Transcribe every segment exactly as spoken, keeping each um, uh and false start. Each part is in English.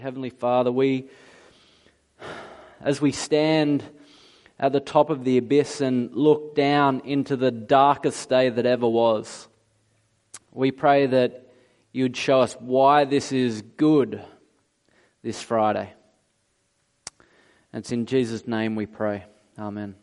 Heavenly Father, we, as we stand at the top of the abyss and look down into the darkest day that ever was, we pray that you would show us why this is good this Friday. And it's in Jesus' name we pray. Amen.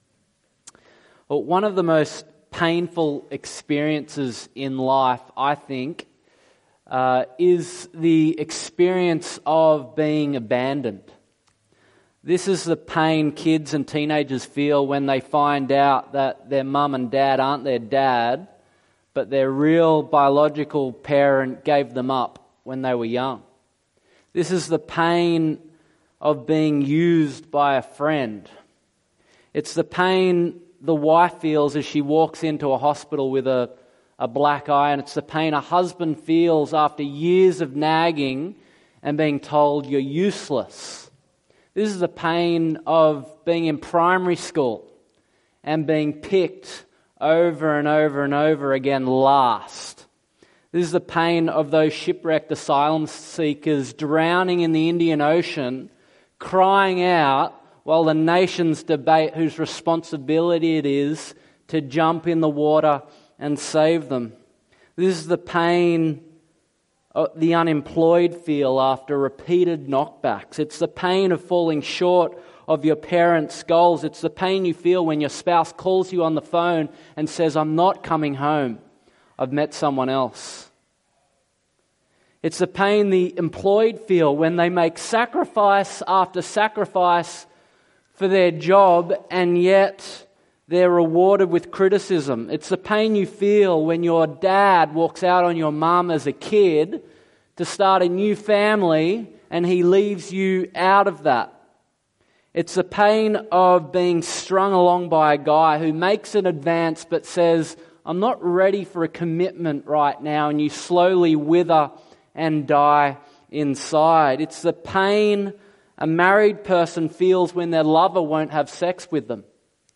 Well, one of the most painful experiences in life, I think, Uh, is the experience of being abandoned. This is the pain kids and teenagers feel when they find out that their mum and dad aren't their dad, but their real biological parent gave them up when they were young. This is the pain of being used by a friend. It's the pain the wife feels as she walks into a hospital with a a black eye, and it's the pain a husband feels after years of nagging and being told you're useless. This is the pain of being in primary school and being picked over and over and over again last. This is the pain of those shipwrecked asylum seekers drowning in the Indian Ocean, crying out while the nations debate whose responsibility it is to jump in the water and save them. This is the pain the unemployed feel after repeated knockbacks. It's the pain of falling short of your parents' goals. It's the pain you feel when your spouse calls you on the phone and says, "I'm not coming home. I've met someone else." It's the pain the employed feel when they make sacrifice after sacrifice for their job and yet they're rewarded with criticism. It's the pain you feel when your dad walks out on your mum as a kid to start a new family and he leaves you out of that. It's the pain of being strung along by a guy who makes an advance but says, "I'm not ready for a commitment right now," and you slowly wither and die inside. It's the pain a married person feels when their lover won't have sex with them.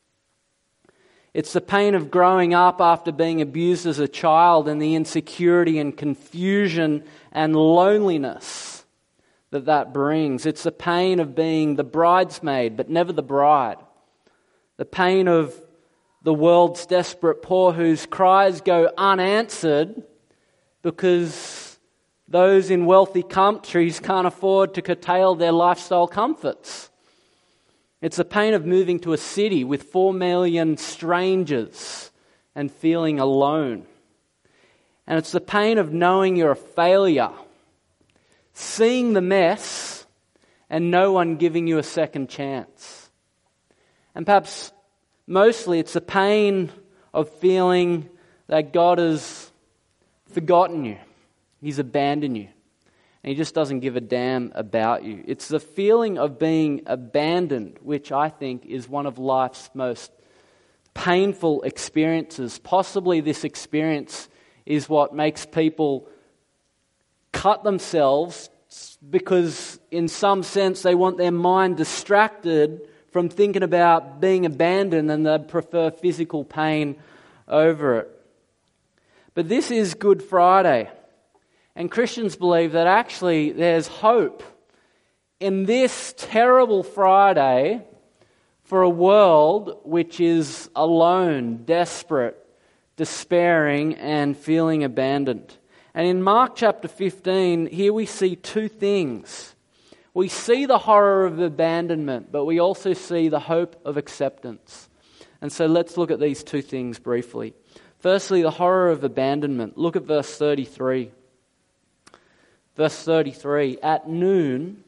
It's the pain of growing up after being abused as a child and the insecurity and confusion and loneliness that that brings. It's the pain of being the bridesmaid but never the bride. The pain of the world's desperate poor whose cries go unanswered because those in wealthy countries can't afford to curtail their lifestyle comforts. It's the pain of moving to a city with four million strangers and feeling alone. And it's the pain of knowing you're a failure, seeing the mess, and no one giving you a second chance. And perhaps mostly it's the pain of feeling that God has forgotten you. He's abandoned you. And He just doesn't give a damn about you. It's the feeling of being abandoned, which I think is one of life's most painful experiences. Possibly this experience is what makes people cut themselves because in some sense they want their mind distracted from thinking about being abandoned and they prefer physical pain over it. But this is Good Friday. And Christians believe that actually there's hope in this terrible Friday for a world which is alone, desperate, despairing, and feeling abandoned. And in Mark chapter fifteen, here we see two things. We see the horror of abandonment, but we also see the hope of acceptance. And so let's look at these two things briefly. Firstly, the horror of abandonment. Look at verse thirty-three. Verse thirty-three, at noon,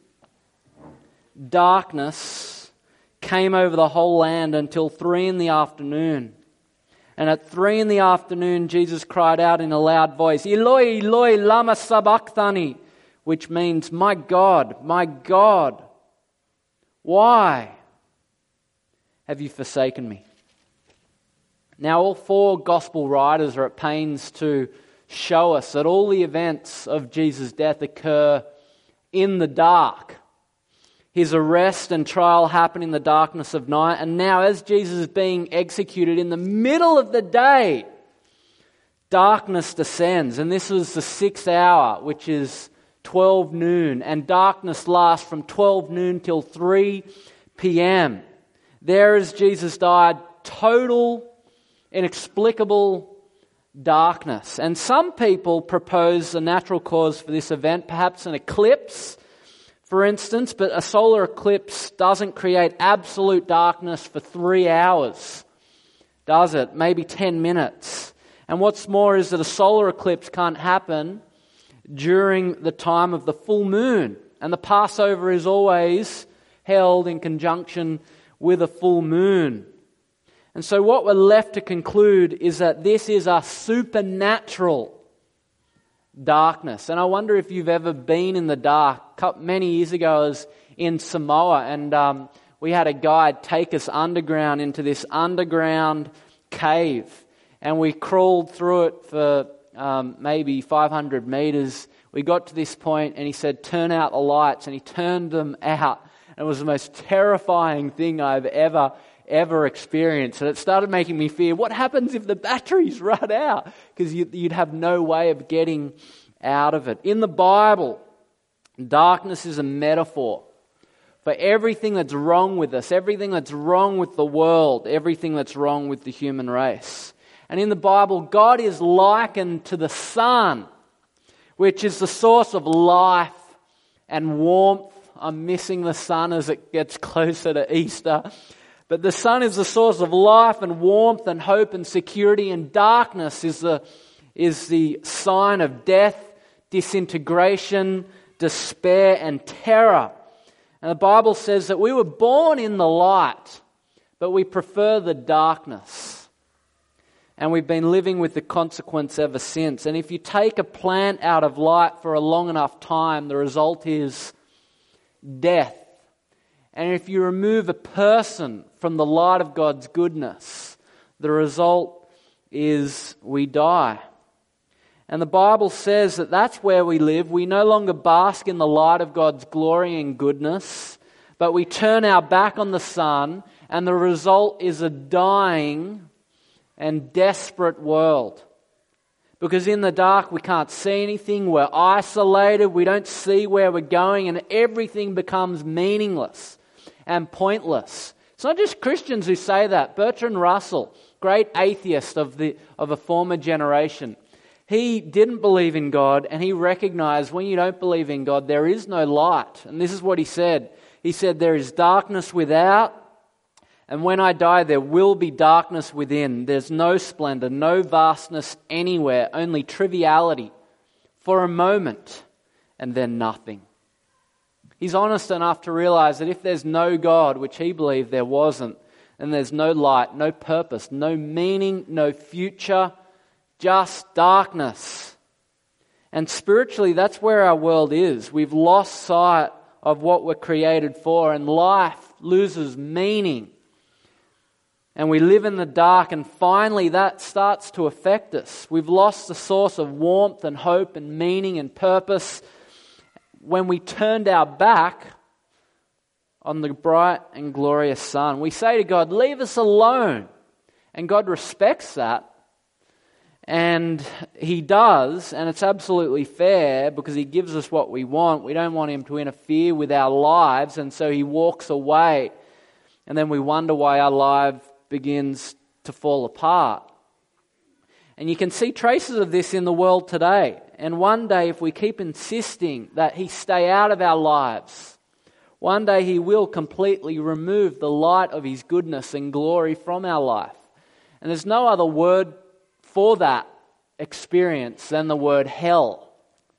darkness came over the whole land until three in the afternoon. And at three in the afternoon, Jesus cried out in a loud voice, "Eloi, Eloi, lama sabachthani," which means, "My God, my God, why have you forsaken me?" Now, all four gospel writers are at pains to show us that all the events of Jesus' death occur in the dark. His arrest and trial happen in the darkness of night, and now as Jesus is being executed in the middle of the day, darkness descends, and this was the sixth hour, which is twelve noon, and darkness lasts from twelve noon till three p.m. There as Jesus died, total, inexplicable darkness. And some people propose a natural cause for this event, perhaps an eclipse, for instance, but a solar eclipse doesn't create absolute darkness for three hours, does it? Maybe ten minutes. And what's more is that a solar eclipse can't happen during the time of the full moon. And the Passover is always held in conjunction with a full moon. And so what we're left to conclude is that this is a supernatural darkness. And I wonder if you've ever been in the dark. Many years ago I was in Samoa, and um, we had a guide take us underground into this underground cave. And we crawled through it for um, maybe five hundred meters. We got to this point and he said, turn out the lights. And he turned them out. And it was the most terrifying thing I've ever ever experienced. And it started making me fear, what happens if the batteries run out? Because you'd have no way of getting out of it. In the Bible, darkness is a metaphor for everything that's wrong with us, everything that's wrong with the world, everything that's wrong with the human race. And in the Bible, God is likened to the sun, which is the source of life and warmth. I'm missing the sun as it gets closer to Easter. But the sun is the source of life and warmth and hope and security, and darkness is the, is the sign of death, disintegration, despair and terror. And the Bible says that we were born in the light, but we prefer the darkness. And we've been living with the consequence ever since. And if you take a plant out of light for a long enough time, the result is death. And if you remove a person from the light of God's goodness, the result is we die. And the Bible says that that's where we live. We no longer bask in the light of God's glory and goodness, but we turn our back on the sun, and the result is a dying and desperate world. Because in the dark we can't see anything, we're isolated, we don't see where we're going, and everything becomes meaningless and pointless. It's not just Christians who say that. Bertrand Russell, great atheist of the of a former generation, he didn't believe in God, and he recognized when you don't believe in God, there is no light. And this is what he said. He said, there is darkness without, and when I die, there will be darkness within. There's no splendor, no vastness anywhere, only triviality for a moment, and then nothing. He's honest enough to realize that if there's no God, which he believed there wasn't, then there's no light, no purpose, no meaning, no future, just darkness. And spiritually, that's where our world is. We've lost sight of what we're created for, and life loses meaning. And we live in the dark, and finally that starts to affect us. We've lost the source of warmth and hope and meaning and purpose when we turned our back on the bright and glorious sun. We say to God, leave us alone. And God respects that. And He does, and it's absolutely fair because He gives us what we want. We don't want Him to interfere with our lives, and so He walks away. And then we wonder why our life begins to fall apart. And you can see traces of this in the world today. And one day, if we keep insisting that He stay out of our lives, one day He will completely remove the light of His goodness and glory from our life. And there's no other word for that experience than the word hell.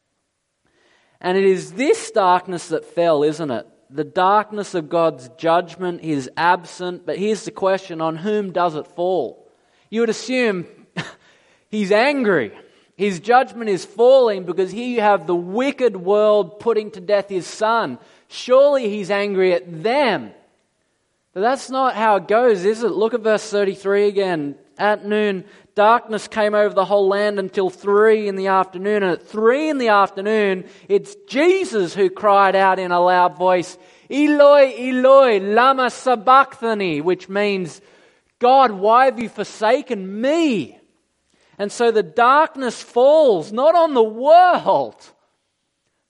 And it is this darkness that fell, isn't it? The darkness of God's judgment is absent, but here's the question, on whom does it fall? You would assume He's angry. His judgment is falling because here you have the wicked world putting to death His Son. Surely He's angry at them. But that's not how it goes, is it? Look at verse thirty-three again. At noon, darkness came over the whole land until three in the afternoon. And at three in the afternoon, it's Jesus who cried out in a loud voice, Eloi, Eloi, lama sabachthani, which means, God, why have you forsaken me? And so the darkness falls, not on the world,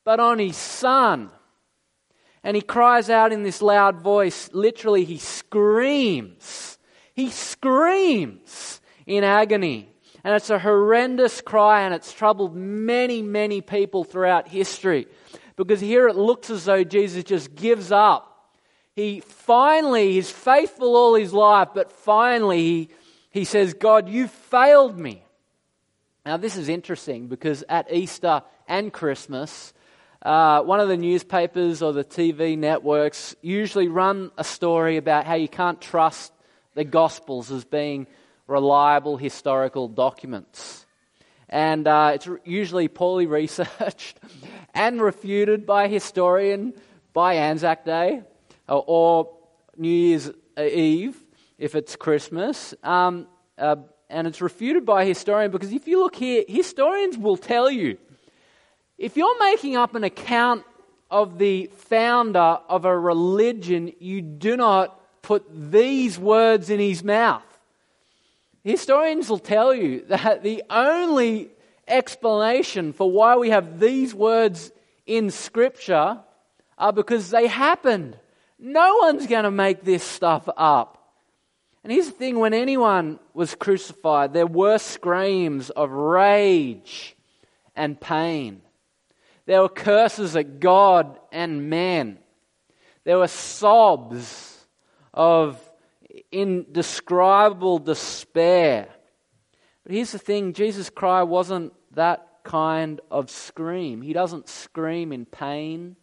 but on his Son. And he cries out in this loud voice. Literally, he screams. He screams in agony. And it's a horrendous cry, and it's troubled many, many people throughout history. Because here it looks as though Jesus just gives up. He finally, he's faithful all his life, but finally he, he says, God, you failed me. Now this is interesting because at Easter and Christmas, uh, one of the newspapers or the T V networks usually run a story about how you can't trust the Gospels as being reliable historical documents. And uh, it's usually poorly researched and refuted by a historian by Anzac Day or, or New Year's Eve if it's Christmas. Um, uh, and it's refuted by a historian because if you look here, historians will tell you, if you're making up an account of the founder of a religion, you do not put these words in his mouth. Historians will tell you that the only explanation for why we have these words in Scripture are because they happened. No one's going to make this stuff up. And here's the thing, when anyone was crucified, there were screams of rage and pain. There were curses at God and man. There were sobs of indescribable despair. But here's the thing, Jesus' cry wasn't that kind of scream. He doesn't scream in pain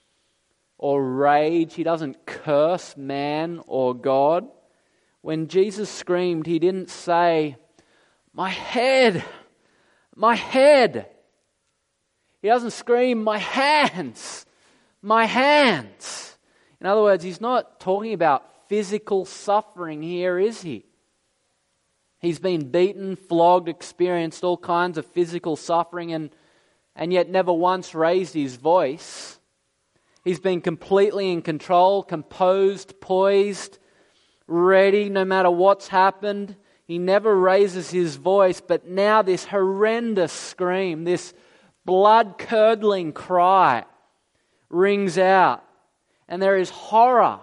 or rage. He doesn't curse man or God. When Jesus screamed, he didn't say, my head, my head. He doesn't scream, my hands, my hands. In other words, he's not talking about physical suffering here, is he? He's been beaten, flogged, experienced all kinds of physical suffering and, and yet never once raised his voice. He's been completely in control, composed, poised, ready no matter what's happened. He never raises his voice, but now this horrendous scream, this blood-curdling cry rings out. And there is horror.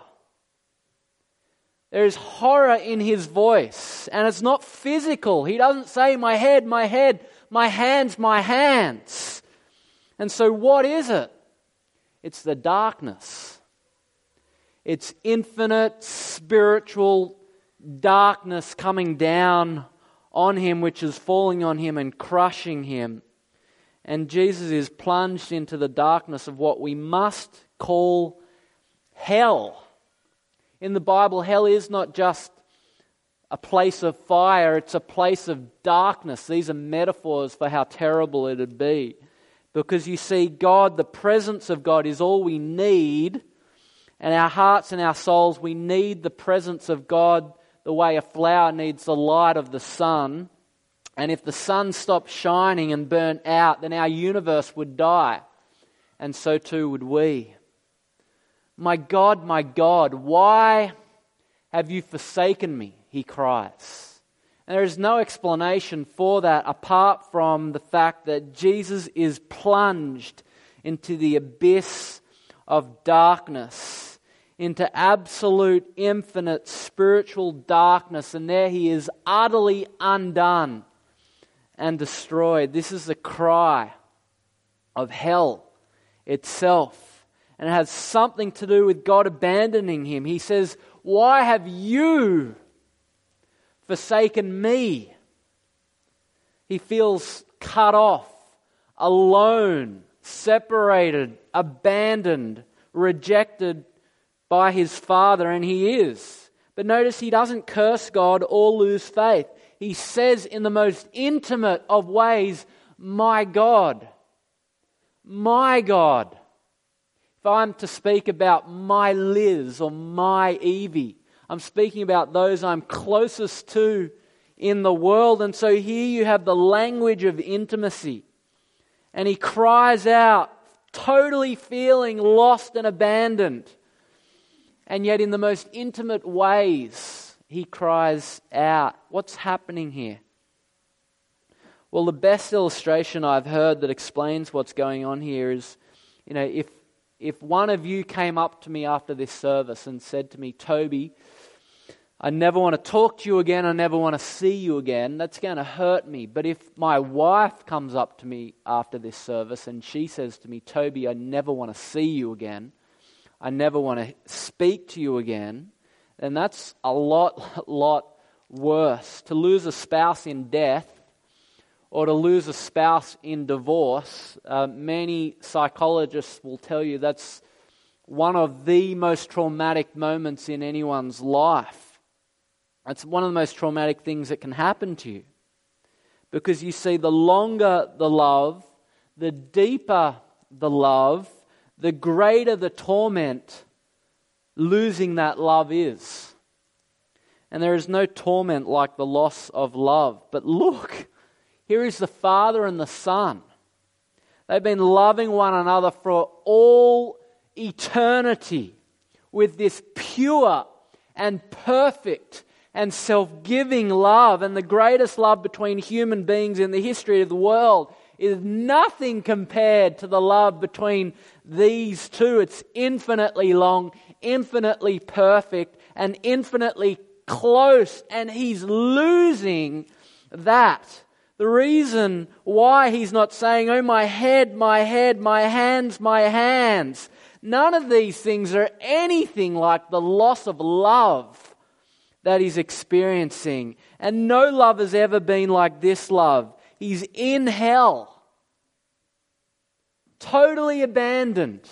There is horror in his voice. And it's not physical. He doesn't say, my head, my head, my hands, my hands. And so what is it? It's the darkness. It's infinite spiritual darkness coming down on him, which is falling on him and crushing him. And Jesus is plunged into the darkness of what we must call hell. In the Bible, hell is not just a place of fire, it's a place of darkness. These are metaphors for how terrible it would be. Because you see, God, the presence of God is all we need. And our hearts and our souls, we need the presence of God the way a flower needs the light of the sun. And if the sun stopped shining and burnt out, then our universe would die. And so too would we. My God, my God, why have you forsaken me? He cries. And there is no explanation for that apart from the fact that Jesus is plunged into the abyss of darkness, into absolute, infinite spiritual darkness, and there he is utterly undone and destroyed. This is the cry of hell itself. And it has something to do with God abandoning him. He says, why have you forsaken me? He feels cut off, alone, separated, abandoned, rejected by his Father, and he is. But notice he doesn't curse God or lose faith. He says in the most intimate of ways, my God, my God. If I'm to speak about my Liz or my Evie, I'm speaking about those I'm closest to in the world. And so here you have the language of intimacy. And he cries out, totally feeling lost and abandoned. And yet in the most intimate ways, he cries out. What's happening here? Well, the best illustration I've heard that explains what's going on here is you know, if if one of you came up to me after this service and said to me, Toby, I never want to talk to you again, I never want to see you again, that's going to hurt me. But if my wife comes up to me after this service and she says to me, Toby, I never want to see you again, I never want to speak to you again, then that's a lot, lot worse. To lose a spouse in death or to lose a spouse in divorce, uh, many psychologists will tell you that's one of the most traumatic moments in anyone's life. It's one of the most traumatic things that can happen to you. Because you see, the longer the love, the deeper the love, the greater the torment losing that love is. And there is no torment like the loss of love. But look, here is the Father and the Son. They've been loving one another for all eternity with this pure and perfect and self-giving love. And the greatest love between human beings in the history of the world is nothing compared to the love between these two. It's infinitely long, infinitely perfect, and infinitely close. And He's losing that. The reason why He's not saying, oh, my head, my head, my hands, my hands. None of these things are anything like the loss of love that He's experiencing. And no love has ever been like this love. He's in hell. Totally abandoned.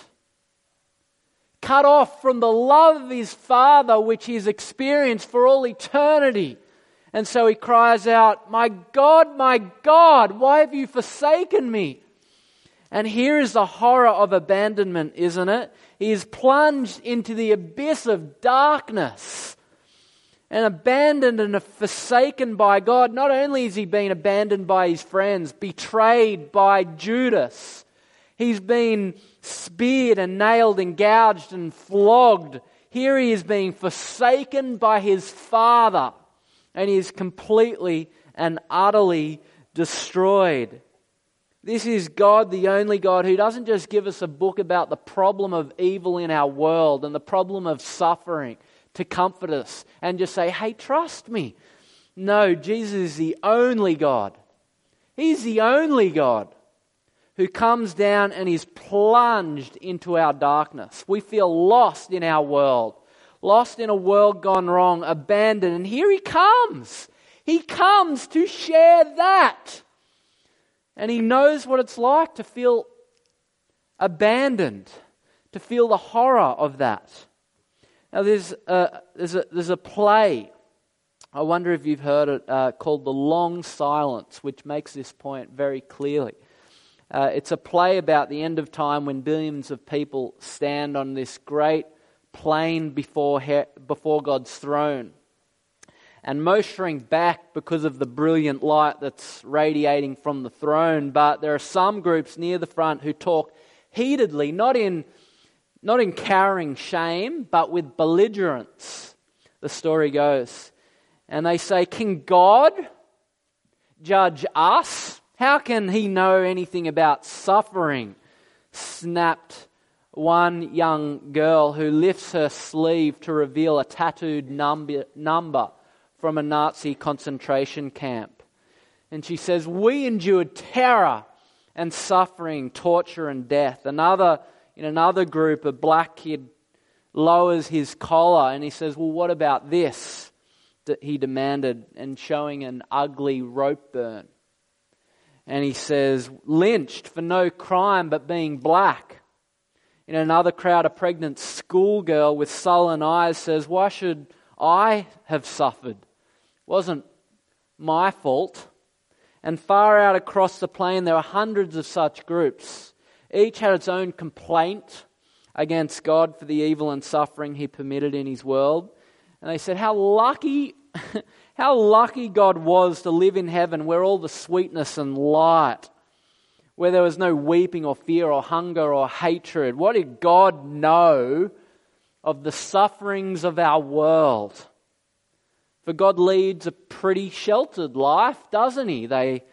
Cut off from the love of His Father, which He's experienced for all eternity. And so He cries out, my God, my God, why have you forsaken me? And here is the horror of abandonment, isn't it? He is plunged into the abyss of darkness and abandoned and forsaken by God. Not only has He been abandoned by His friends, betrayed by Judas, He's been speared and nailed and gouged and flogged. Here He is being forsaken by His Father. And He is completely and utterly destroyed. This is God, the only God, who doesn't just give us a book about the problem of evil in our world and the problem of suffering to comfort us and just say, hey, trust me. No, Jesus is the only God. He's the only God who comes down and is plunged into our darkness. We feel lost in our world. Lost in a world gone wrong, abandoned. And here He comes. He comes to share that. And He knows what it's like to feel abandoned, to feel the horror of that. Now there's a, there's a, there's a play, I wonder if you've heard it, uh, called The Long Silence, which makes this point very clearly. Uh, it's a play about the end of time when billions of people stand on this great plain before he- before God's throne and motioning back because of the brilliant light that's radiating from the throne. But there are some groups near the front who talk heatedly, not in not in cowering shame, but with belligerence, the story goes. And they say, can God judge us? How can He know anything about suffering? Snapped one young girl who lifts her sleeve to reveal a tattooed number, number from a Nazi concentration camp. And she says, we endured terror and suffering, torture and death. Another, in another group, a black kid lowers his collar and he says, well, what about this? That he demanded, and showing an ugly rope burn. And he says, lynched for no crime but being black. In another crowd, a pregnant schoolgirl with sullen eyes says, why should I have suffered? It wasn't my fault. And far out across the plain, there were hundreds of such groups. Each had its own complaint against God for the evil and suffering He permitted in His world. And they said, how lucky, how lucky God was to live in heaven where all the sweetness and light, where there was no weeping or fear or hunger or hatred. What did God know of the sufferings of our world? For God leads a pretty sheltered life, doesn't He? They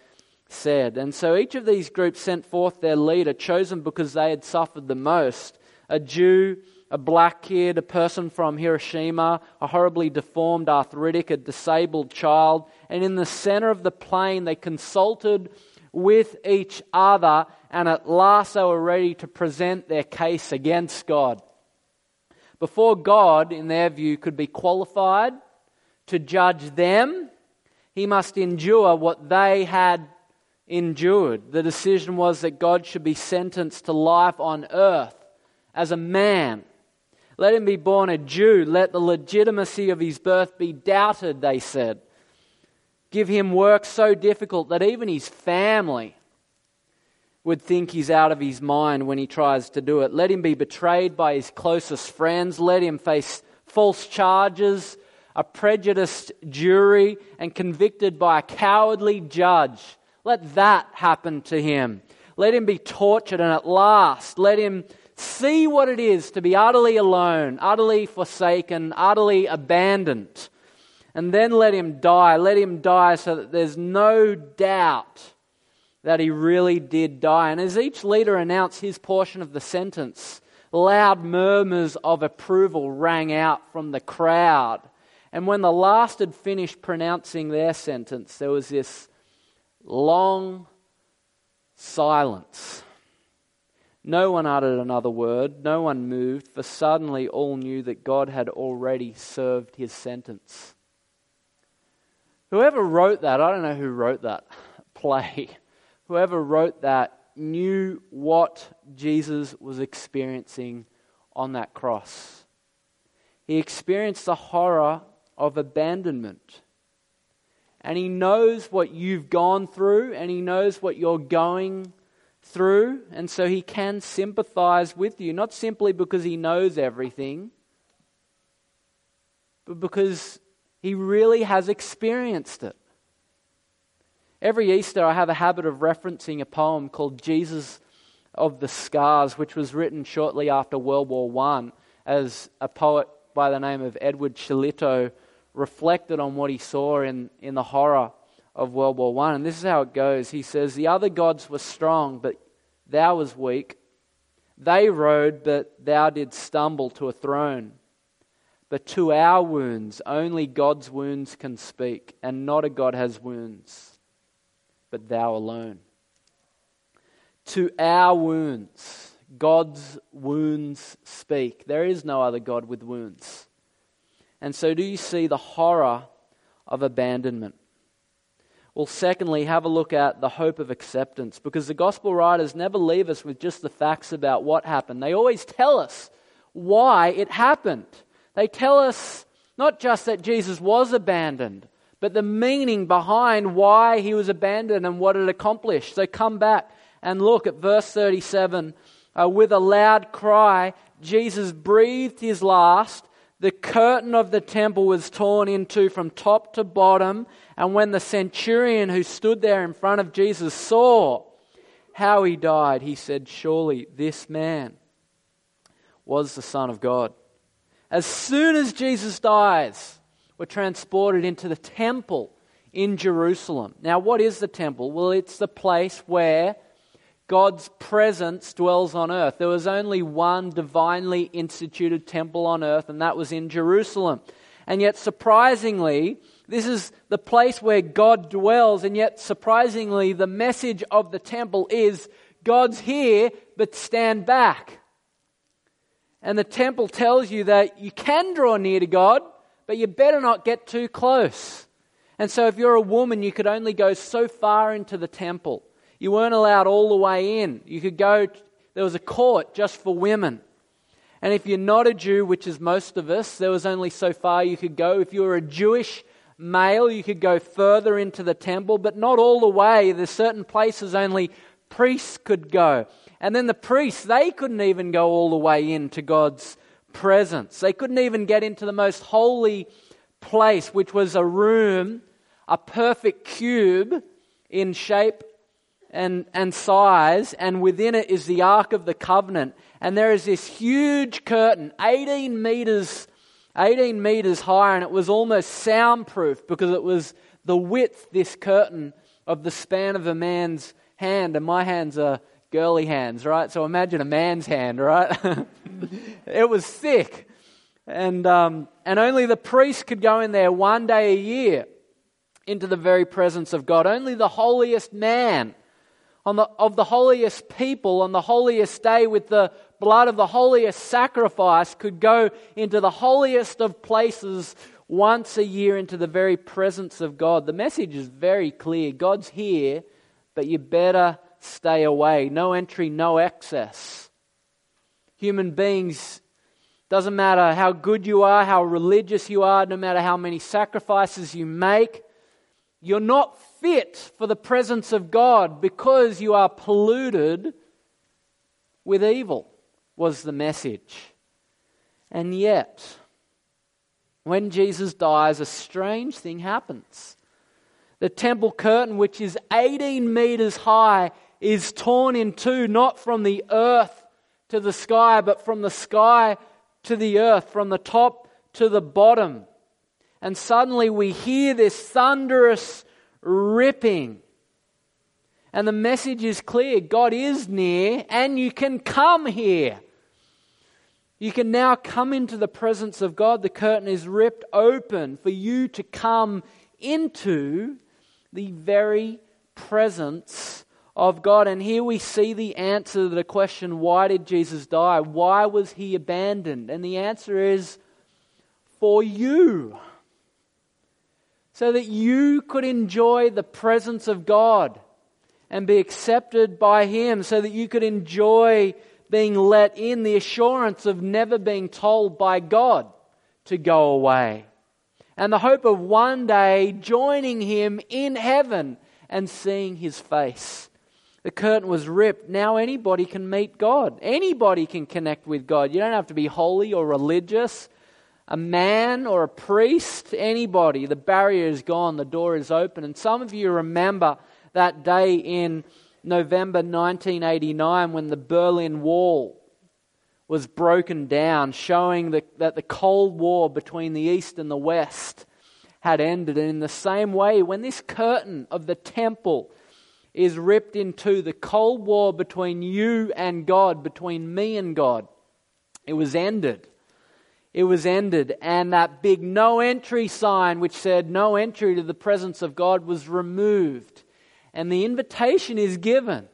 said. And so each of these groups sent forth their leader, chosen because they had suffered the most. A Jew, a black kid, a person from Hiroshima, a horribly deformed arthritic, a disabled child. And in the center of the plain, they consulted with each other, and at last they were ready to present their case against God. Before God, in their view, could be qualified to judge them, He must endure what they had endured. The decision was that God should be sentenced to life on earth as a man. Let him be born a Jew. Let the legitimacy of his birth be doubted, they said. Give him work so difficult that even his family would think he's out of his mind when he tries to do it. Let him be betrayed by his closest friends. Let him face false charges, a prejudiced jury, and convicted by a cowardly judge. Let that happen to him. Let him be tortured, and at last let him see what it is to be utterly alone, utterly forsaken, utterly abandoned. And then let him die. Let him die so that there's no doubt that he really did die. And as each leader announced his portion of the sentence, loud murmurs of approval rang out from the crowd. And when the last had finished pronouncing their sentence, there was this long silence. No one uttered another word. No one moved, for suddenly all knew that God had already served his sentence. Whoever wrote that, I don't know who wrote that play. Whoever wrote that knew what Jesus was experiencing on that cross. He experienced the horror of abandonment. And he knows what you've gone through, and he knows what you're going through, and so he can sympathize with you, not simply because he knows everything, but because he really has experienced it. Every Easter I have a habit of referencing a poem called Jesus of the Scars, which was written shortly after World War One, as a poet by the name of Edward Shillito reflected on what he saw in, in the horror of World War One. And this is how it goes. He says, "The other gods were strong, but thou was weak. They rode, but thou didst stumble to a throne. But to our wounds, only God's wounds can speak, and not a God has wounds, but thou alone." To our wounds, God's wounds speak. There is no other God with wounds. And so do you see the horror of abandonment? Well, secondly, have a look at the hope of acceptance, because the gospel writers never leave us with just the facts about what happened. They always tell us why it happened. They tell us not just that Jesus was abandoned, but the meaning behind why he was abandoned and what it accomplished. So come back and look at verse thirty-seven. Uh, with a loud cry, Jesus breathed his last. The curtain of the temple was torn in two from top to bottom. And when the centurion who stood there in front of Jesus saw how he died, he said, "Surely this man was the Son of God." As soon as Jesus dies, we're transported into the temple in Jerusalem. Now, what is the temple? Well, it's the place where God's presence dwells on earth. There was only one divinely instituted temple on earth, and that was in Jerusalem. And yet, surprisingly, this is the place where God dwells, and yet, surprisingly, the message of the temple is, God's here, but stand back. And the temple tells you that you can draw near to God, but you better not get too close. And so if you're a woman, you could only go so far into the temple. You weren't allowed all the way in. You could go, there was a court just for women. And if you're not a Jew, which is most of us, there was only so far you could go. If you were a Jewish male, you could go further into the temple, but not all the way. There's certain places only priests could go. And then the priests, they couldn't even go all the way into God's presence. They couldn't even get into the most holy place, which was a room, a perfect cube in shape and, and size, and within it is the Ark of the Covenant. And there is this huge curtain, eighteen meters, eighteen meters high, and it was almost soundproof because it was the width, this curtain, of the span of a man's hand, and my hands are girly hands, right? So imagine a man's hand, right? It was thick. And um, and only the priest could go in there one day a year into the very presence of God. Only the holiest man on the of the holiest people on the holiest day with the blood of the holiest sacrifice could go into the holiest of places once a year into the very presence of God. The message is very clear. God's here, but you better stay away. No entry, no access. Human beings, doesn't matter how good you are, how religious you are, no matter how many sacrifices you make, you're not fit for the presence of God because you are polluted with evil, was the message. And yet, when Jesus dies, a strange thing happens. The temple curtain, which is eighteen meters high, is torn in two, not from the earth to the sky, but from the sky to the earth, from the top to the bottom. And suddenly we hear this thunderous ripping. And the message is clear. God is near and you can come here. You can now come into the presence of God. The curtain is ripped open for you to come into the very presence of God. And here we see the answer to the question, why did Jesus die? Why was he abandoned? And the answer is, for you. So that you could enjoy the presence of God and be accepted by him. So that you could enjoy being let in, the assurance of never being told by God to go away. And the hope of one day joining him in heaven and seeing his face. The curtain was ripped. Now anybody can meet God. Anybody can connect with God. You don't have to be holy or religious. A man or a priest, anybody. The barrier is gone. The door is open. And some of you remember that day in November nineteen eighty-nine when the Berlin Wall was broken down, showing the, that the Cold War between the East and the West had ended. And in the same way, when this curtain of the temple is ripped in two, the Cold War between you and God, between me and God, it was ended. It was ended. And that big no entry sign which said no entry to the presence of God was removed. And the invitation is given.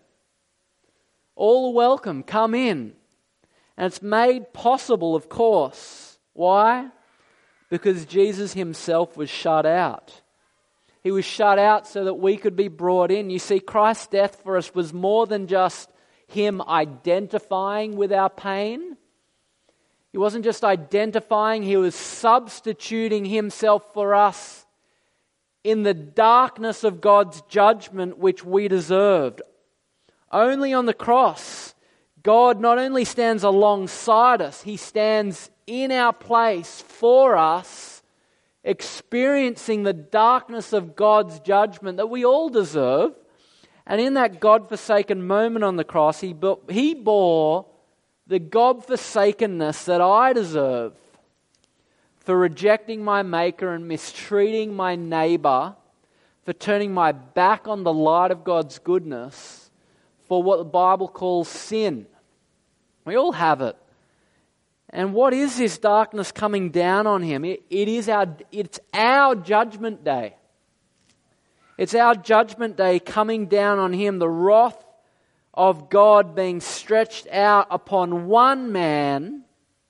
All are welcome, come in. And it's made possible, of course. Why? Because Jesus himself was shut out. He was shut out so that we could be brought in. You see, Christ's death for us was more than just him identifying with our pain. He wasn't just identifying, he was substituting himself for us in the darkness of God's judgment which we deserved. Only on the cross, God not only stands alongside us, he stands in our place for us, experiencing the darkness of God's judgment that we all deserve. And in that God-forsaken moment on the cross, he, he bore the God-forsakenness that I deserve for rejecting my Maker and mistreating my neighbor, for turning my back on the light of God's goodness, for what the Bible calls sin. We all have it. And what is this darkness coming down on him? It, it is our, it's our judgment day. It's our judgment day coming down on him, the wrath of God being stretched out upon one man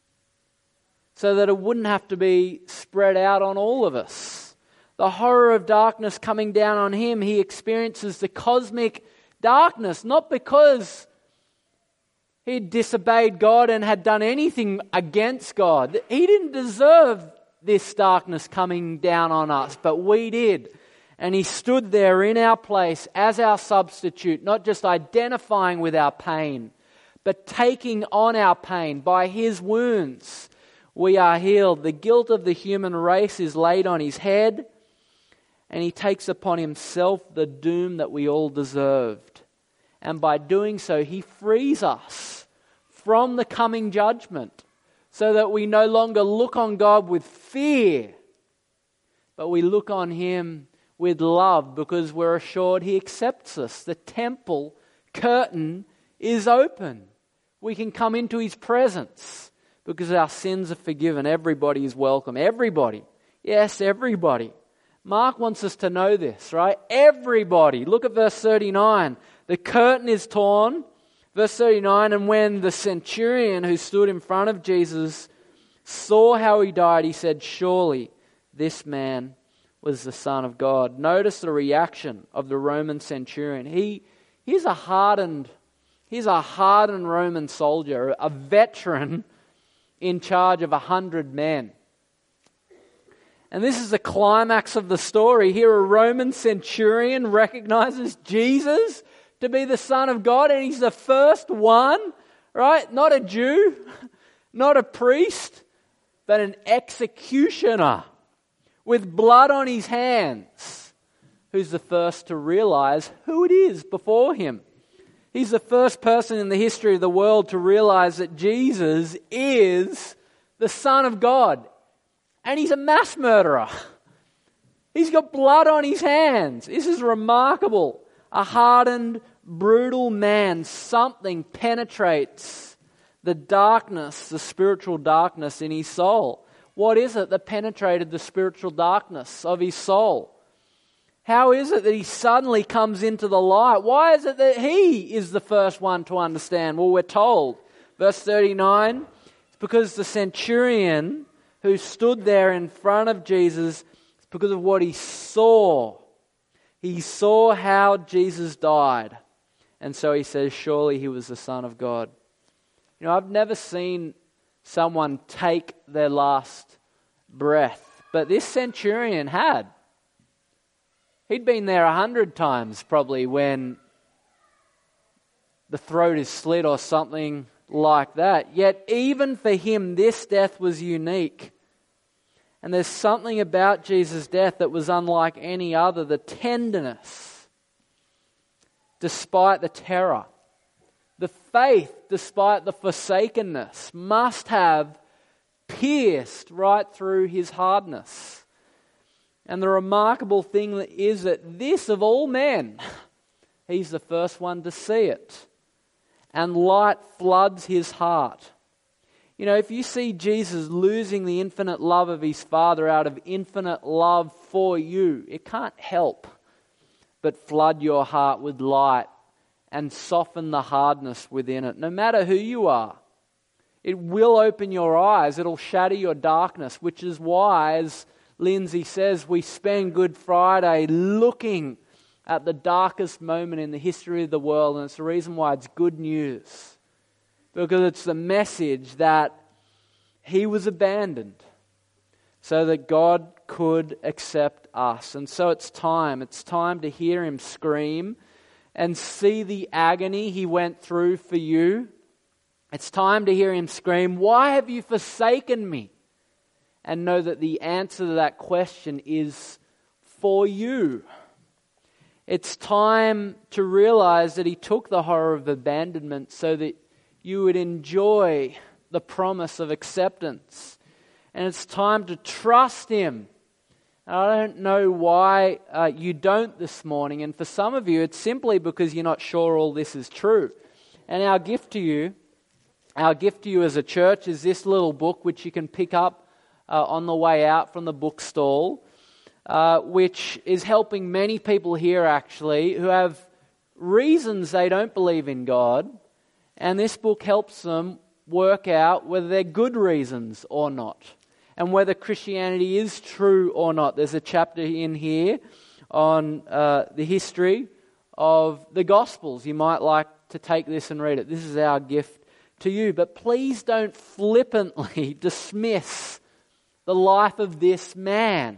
so that it wouldn't have to be spread out on all of us. The horror of darkness coming down on him, he experiences the cosmic darkness, not because he had disobeyed God and had done anything against God. He didn't deserve this darkness coming down on us, but we did. And he stood there in our place as our substitute, not just identifying with our pain, but taking on our pain. By his wounds, we are healed. The guilt of the human race is laid on his head, and he takes upon himself the doom that we all deserved. And by doing so, he frees us from the coming judgment, so that we no longer look on God with fear, but we look on him with love because we're assured He accepts us. The temple curtain is open. We can come into His presence because our sins are forgiven. Everybody is welcome. Everybody. Yes, everybody. Mark wants us to know this, right? Everybody. Look at verse thirty-nine. The curtain is torn. Verse thirty-nine, and when the centurion who stood in front of Jesus saw how he died, he said, surely this man was the Son of God. Notice the reaction of the Roman centurion. He, he's a hardened, he's a hardened Roman soldier, a veteran in charge of a hundred men. And this is the climax of the story. Here a Roman centurion recognizes Jesus to be the Son of God, and he's the first one, right? Not a Jew, not a priest, but an executioner with blood on his hands, who's the first to realize who it is before him. He's the first person in the history of the world to realize that Jesus is the Son of God. And he's a mass murderer. He's got blood on his hands. This is remarkable. A hardened, brutal man. Something penetrates the darkness, the spiritual darkness in his soul. What is it that penetrated the spiritual darkness of his soul? How is it that he suddenly comes into the light? Why is it that he is the first one to understand? Well, we're told, verse thirty-nine, it's because the centurion who stood there in front of Jesus, it's because of what he saw. He saw how Jesus died. And so he says, surely he was the Son of God. You know, I've never seen someone take their last breath, but this centurion had. He'd been there a hundred times probably when the throat is slit or something like that. Yet even for him, this death was unique. And there's something about Jesus' death that was unlike any other. The tenderness, despite the terror. The faith, despite the forsakenness, must have pierced right through his hardness. And the remarkable thing is that this, of all men, he's the first one to see it. And light floods his heart. You know, if you see Jesus losing the infinite love of his Father out of infinite love for you, it can't help but flood your heart with light and soften the hardness within it. No matter who you are, it will open your eyes. It'll shatter your darkness, which is why, as Lindsay says, we spend Good Friday looking at the darkest moment in the history of the world, and it's the reason why it's good news. Because it's the message that he was abandoned so that God could accept us. And so it's time. It's time to hear him scream and see the agony he went through for you. It's time to hear him scream, why have you forsaken me? And know that the answer to that question is for you. It's time to realize that he took the horror of abandonment so that you would enjoy the promise of acceptance. And it's time to trust him. And I don't know why uh, you don't this morning. And for some of you, it's simply because you're not sure all this is true. And our gift to you, our gift to you as a church is this little book which you can pick up uh, on the way out from the bookstall, uh, which is helping many people here actually who have reasons they don't believe in God. And this book helps them work out whether they're good reasons or not, and whether Christianity is true or not. There's a chapter in here on uh, the history of the Gospels. You might like to take this and read it. This is our gift to you. But please don't flippantly dismiss the life of this man.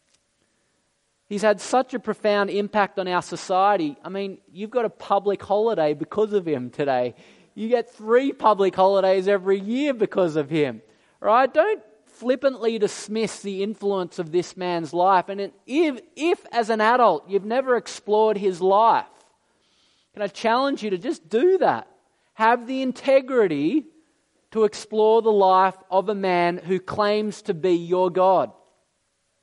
He's had such a profound impact on our society. I mean, you've got a public holiday because of him today. You get three public holidays every year because of him, right? Don't flippantly dismiss the influence of this man's life. And if, if as an adult you've never explored his life, can I challenge you to just do that? Have the integrity to explore the life of a man who claims to be your God.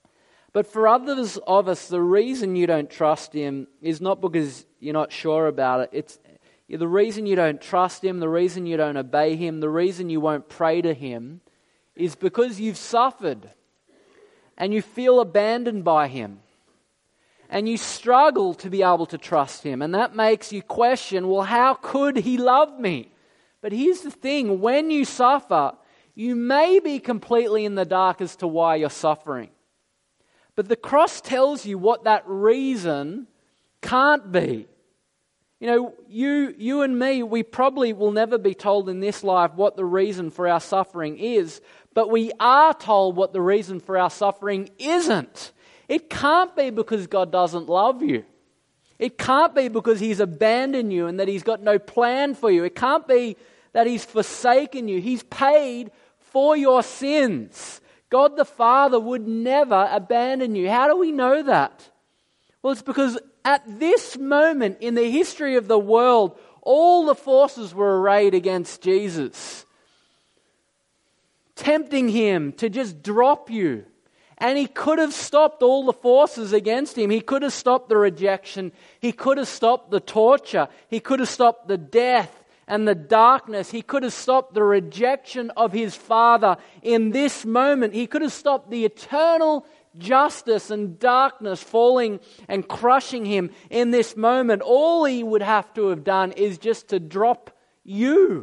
But for others of us, the reason you don't trust Him is not because you're not sure about it. It's the reason you don't trust Him, the reason you don't obey Him, the reason you won't pray to Him is because you've suffered and you feel abandoned by Him. And you struggle to be able to trust Him. And that makes you question, well, how could He love me? But here's the thing, when you suffer, you may be completely in the dark as to why you're suffering. But the cross tells you what that reason can't be. You know, you, you and me, we probably will never be told in this life what the reason for our suffering is, but we are told what the reason for our suffering isn't. It can't be because God doesn't love you. It can't be because He's abandoned you and that He's got no plan for you. It can't be that He's forsaken you. He's paid for your sins. God the Father would never abandon you. How do we know that? Well, it's because at this moment in the history of the world, all the forces were arrayed against Jesus, tempting Him to just drop you. And He could have stopped all the forces against Him. He could have stopped the rejection. He could have stopped the torture. He could have stopped the death and the darkness. He could have stopped the rejection of His Father in this moment. He could have stopped the eternal justice and darkness falling and crushing Him in this moment. All He would have to have done is just to drop you.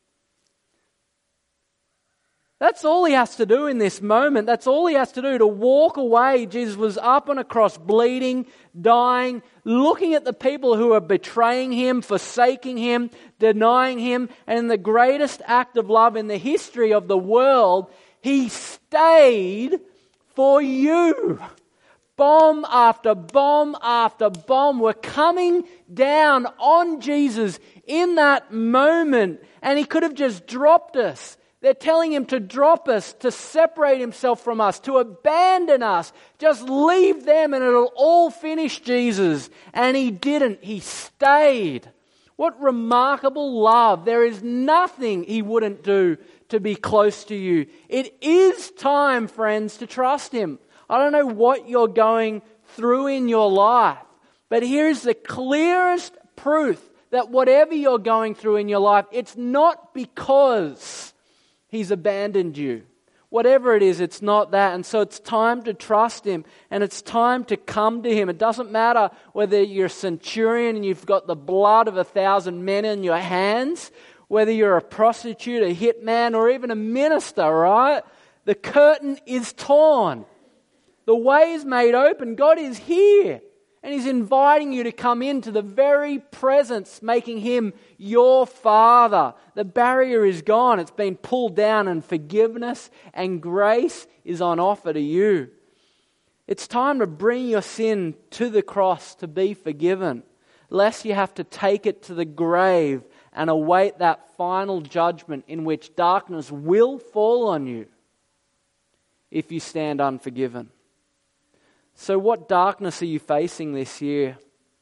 That's all He has to do in this moment. That's all He has to do, to walk away. Jesus was up on a cross, bleeding, dying, looking at the people who are betraying Him, forsaking Him, denying Him. And in the greatest act of love in the history of the world, He stayed for you. Bomb after bomb after bomb were coming down on Jesus in that moment. And He could have just dropped us. They're telling Him to drop us, to separate Himself from us, to abandon us. Just leave them and it'll all finish, Jesus. And He didn't. He stayed. What remarkable love. There is nothing He wouldn't do to be close to you. It is time, friends, to trust Him. I don't know what you're going through in your life, but here's the clearest proof that whatever you're going through in your life, it's not because He's abandoned you. Whatever it is, it's not that. And so it's time to trust Him and it's time to come to Him. It doesn't matter whether you're a centurion and you've got the blood of a thousand men in your hands, whether you're a prostitute, a hitman, or even a minister, right? The curtain is torn. The way is made open. God is here. And He's inviting you to come into the very presence, making Him your Father. The barrier is gone. It's been pulled down and forgiveness and grace is on offer to you. It's time to bring your sin to the cross to be forgiven, lest you have to take it to the grave and await that final judgment in which darkness will fall on you if you stand unforgiven. So what darkness are you facing this year?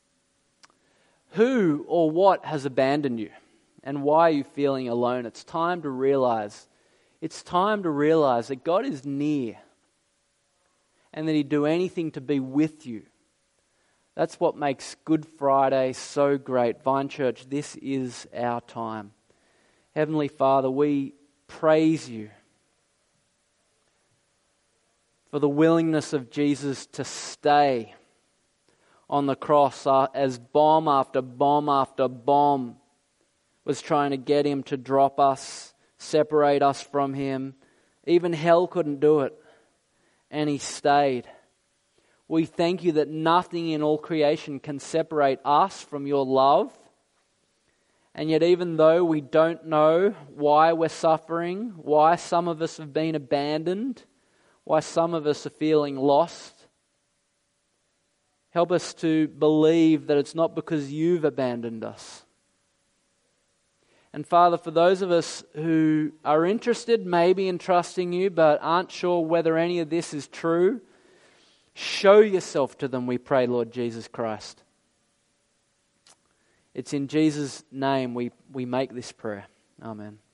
Who or what has abandoned you? And why are you feeling alone? It's time to realize, it's time to realize that God is near and that He'd do anything to be with you. That's what makes Good Friday so great. Vine Church, this is our time. Heavenly Father, we praise You for the willingness of Jesus to stay on the cross as bomb after bomb after bomb was trying to get Him to drop us, separate us from Him. Even hell couldn't do it, and He stayed. We thank You that nothing in all creation can separate us from Your love. And yet even though we don't know why we're suffering, why some of us have been abandoned, why some of us are feeling lost, help us to believe that it's not because You've abandoned us. And Father, for those of us who are interested maybe in trusting You but aren't sure whether any of this is true, show Yourself to them, we pray, Lord Jesus Christ. It's in Jesus' name we, we make this prayer. Amen.